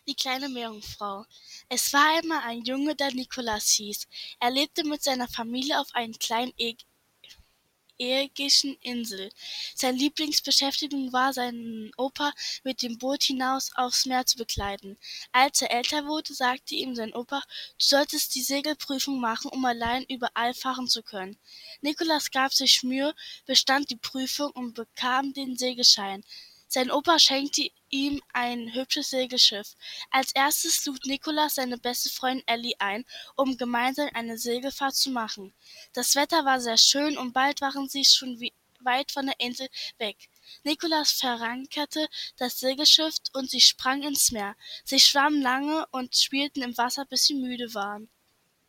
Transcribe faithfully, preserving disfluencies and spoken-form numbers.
Die kleine Meerjungfrau. Es war einmal ein Junge, der Nikolaus hieß. Er lebte mit seiner Familie auf einer kleinen Ä- ägäischen Insel. Seine Lieblingsbeschäftigung war, seinen Opa mit dem Boot hinaus aufs Meer zu begleiten. Als er älter wurde, sagte ihm sein Opa, du solltest die Segelprüfung machen, um allein überall fahren zu können. Nikolaus gab sich Mühe, bestand die Prüfung und bekam den Segelschein. Sein Opa schenkte ihm ein hübsches Segelschiff. Als erstes lud Nikolaus seine beste Freundin Elli ein, um gemeinsam eine Segelfahrt zu machen. Das Wetter war sehr schön und bald waren sie schon wie weit von der Insel weg. Nikolaus verankerte das Segelschiff und sie sprangen ins Meer. Sie schwammen lange und spielten im Wasser, bis sie müde waren.